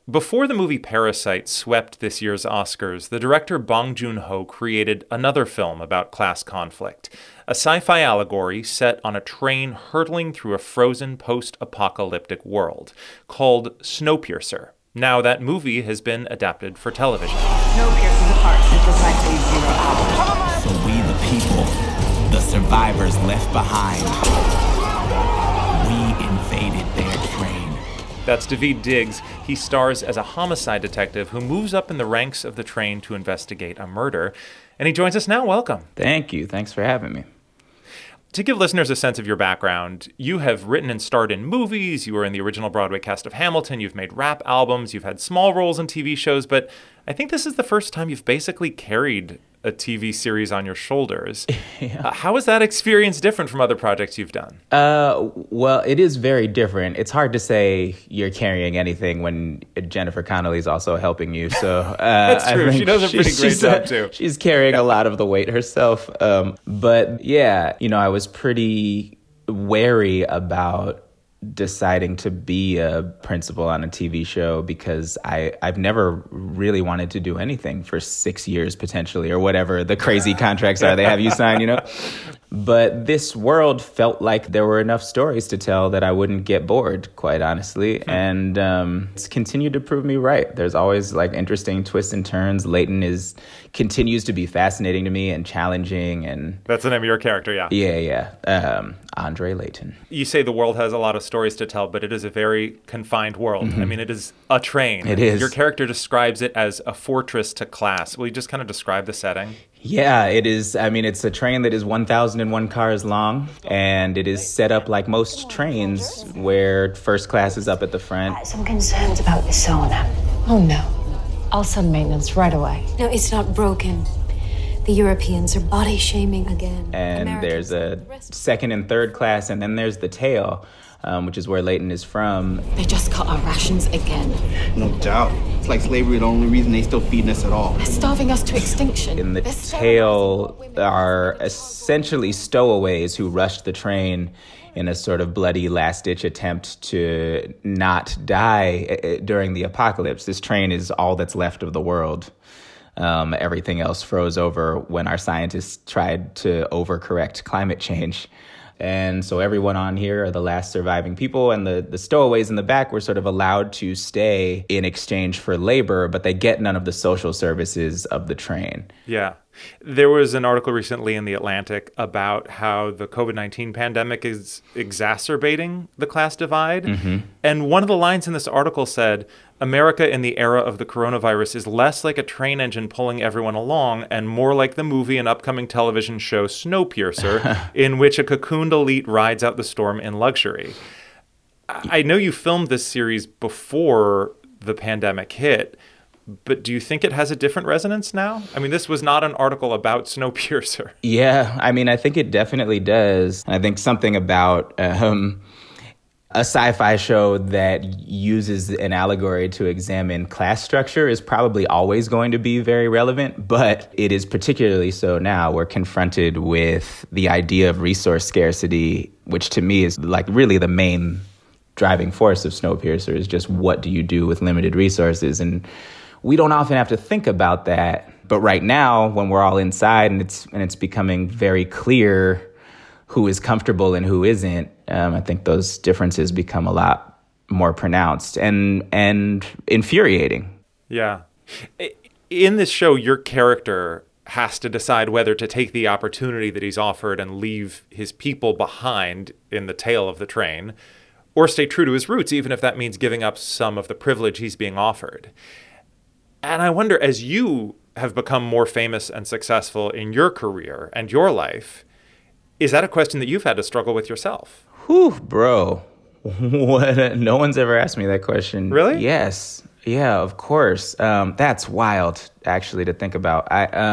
Before the movie Parasite swept this year's Oscars, the director Bong Joon-ho created another film about class conflict, a sci-fi allegory set on a train hurtling through a frozen post-apocalyptic world called Snowpiercer. Now, that movie has been adapted for television. Snowpiercer departs at precisely 0 hours. So we, the people, the survivors left behind, we invaded their train. That's Daveed Diggs. He stars as a homicide detective who moves up in the ranks of the train to investigate a murder. And he joins us now. Welcome. Thank you. Thanks for having me. To give listeners a sense of your background, you have written and starred in movies. You were in the original Broadway cast of Hamilton. You've made rap albums. You've had small roles in TV shows. But I think this is the first time you've basically carried a TV series on your shoulders. Yeah. How is that experience different from other projects you've done? Well, it is very different. It's hard to say you're carrying anything when Jennifer Connelly is also helping you. So That's true. She does a pretty great job, too. She's carrying a lot of the weight herself. But yeah, I was pretty wary about deciding to be a principal on a TV show because I've never really wanted to do anything for 6 years potentially, or whatever the crazy contracts are they have you sign, But this world felt like there were enough stories to tell that I wouldn't get bored, quite honestly. And it's continued to prove me right. There's always interesting twists and turns. Leighton continues to be fascinating to me and challenging. And that's the name of your character, yeah. Yeah. Andre Leighton. You say the world has a lot of stories to tell, but it is a very confined world. Mm-hmm. I mean, it is a train. It is. Your character describes it as a fortress to class. Will you just kind of describe the setting? Yeah, it is. I mean, it's a train that is 1,001 cars long, and it is set up like most trains where first class is up at the front. Some concerns about the sonar. Oh, no. I'll send maintenance right away. No, it's not broken. The Europeans are body shaming again. And there's a second and third class, and then there's the tail, which is where Leighton is from. They just cut our rations again. No doubt. It's like slavery, the only reason they still feeding us at all. They're starving us to extinction. In the tail are essentially stowaways who rushed the train in a sort of bloody last-ditch attempt to not die during the apocalypse. This train is all that's left of the world. Everything else froze over when our scientists tried to overcorrect climate change. And so everyone on here are the last surviving people, and the stowaways in the back were sort of allowed to stay in exchange for labor, but they get none of the social services of the train. Yeah. There was an article recently in The Atlantic about how the COVID-19 pandemic is exacerbating the class divide. Mm-hmm. And one of the lines in this article said, America in the era of the coronavirus is less like a train engine pulling everyone along and more like the movie and upcoming television show Snowpiercer, in which a cocooned elite rides out the storm in luxury. I know you filmed this series before the pandemic hit, but do you think it has a different resonance now? I mean, this was not an article about Snowpiercer. Yeah, I mean, I think it definitely does. I think something about a sci-fi show that uses an allegory to examine class structure is probably always going to be very relevant, but it is particularly so now. We're confronted with the idea of resource scarcity, which to me is really the main driving force of Snowpiercer, is just what do you do with limited resources? And we don't often have to think about that. But right now, when we're all inside and it's becoming very clear who is comfortable and who isn't, I think those differences become a lot more pronounced and infuriating. Yeah. In this show, your character has to decide whether to take the opportunity that he's offered and leave his people behind in the tail of the train, or stay true to his roots, even if that means giving up some of the privilege he's being offered. And I wonder, as you have become more famous and successful in your career and your life, is that a question that you've had to struggle with yourself? Whew, bro. What? No one's ever asked me that question. Really? Yes. Yeah, of course. That's wild, actually, to think about.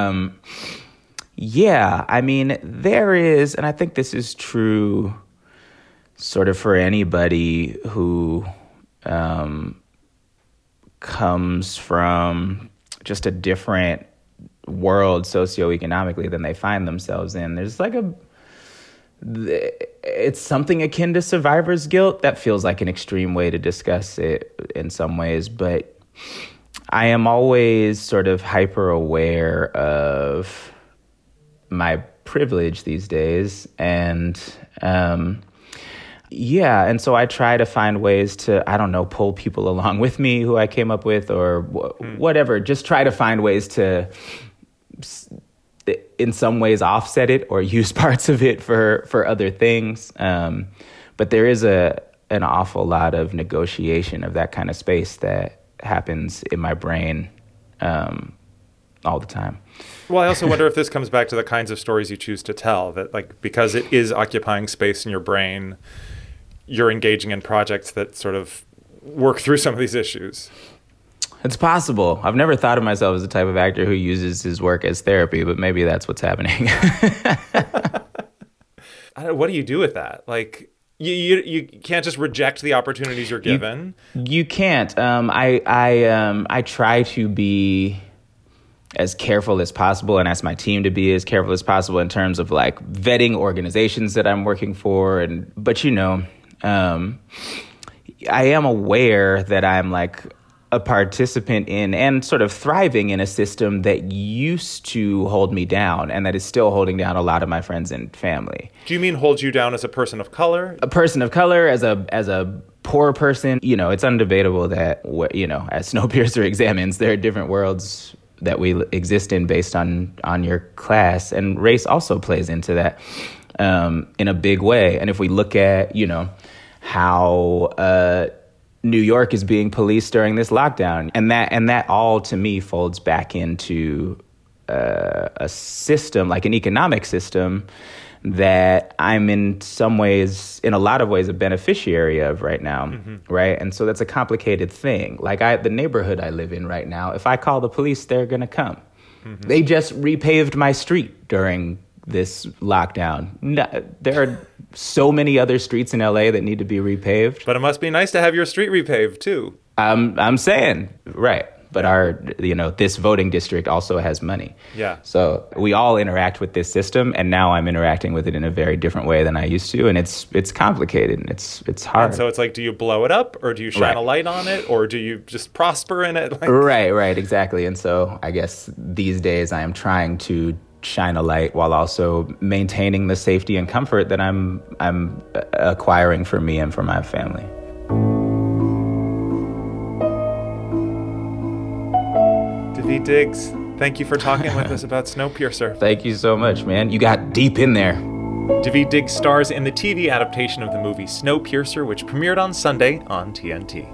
Yeah, I mean, there is, and I think this is true sort of for anybody who comes from just a different world socioeconomically than they find themselves in. There's it's something akin to survivor's guilt. That feels like an extreme way to discuss it in some ways, but I am always sort of hyper aware of my privilege these days. And and so I try to find ways to, I don't know, pull people along with me who I came up with or whatever. Just try to find ways to, in some ways, offset it or use parts of it for other things. But there is an awful lot of negotiation of that kind of space that happens in my brain all the time. Well, I also wonder if this comes back to the kinds of stories you choose to tell, that like because it is occupying space in your brain, you're engaging in projects that sort of work through some of these issues. It's possible. I've never thought of myself as the type of actor who uses his work as therapy, but maybe that's what's happening. What do you do with that? Like, you can't just reject the opportunities you're given. You can't. I try to be as careful as possible and ask my team to be as careful as possible in terms of like vetting organizations that I'm working for. But I am aware that I'm like a participant in and sort of thriving in a system that used to hold me down and that is still holding down a lot of my friends and family. Do you mean hold you down as a person of color? A person of color, as a poor person. It's undebatable that, as Snowpiercer examines, there are different worlds that we exist in based on your class, and race also plays into that in a big way. And if we look at, how New York is being policed during this lockdown, and that all to me folds back into a system, like an economic system, that I'm in a lot of ways, a beneficiary of right now, right? And so that's a complicated thing. Like the neighborhood I live in right now, if I call the police, they're gonna come. They just repaved my street during this lockdown. There are so many other streets in LA that need to be repaved. But it must be nice to have your street repaved too. I'm saying, right. But this voting district also has money. Yeah. So we all interact with this system, and now I'm interacting with it in a very different way than I used to, and it's complicated and it's hard. And so it's like, do you blow it up, or do you shine a light on it, or do you just prosper in it? Right, exactly. And so I guess these days I am trying to shine a light while also maintaining the safety and comfort that I'm acquiring for me and for my family. Daveed Diggs, thank you for talking with us about Snowpiercer. Thank you so much, man. You got deep in there. Daveed Diggs stars in the TV adaptation of the movie Snowpiercer, which premiered on Sunday on TNT.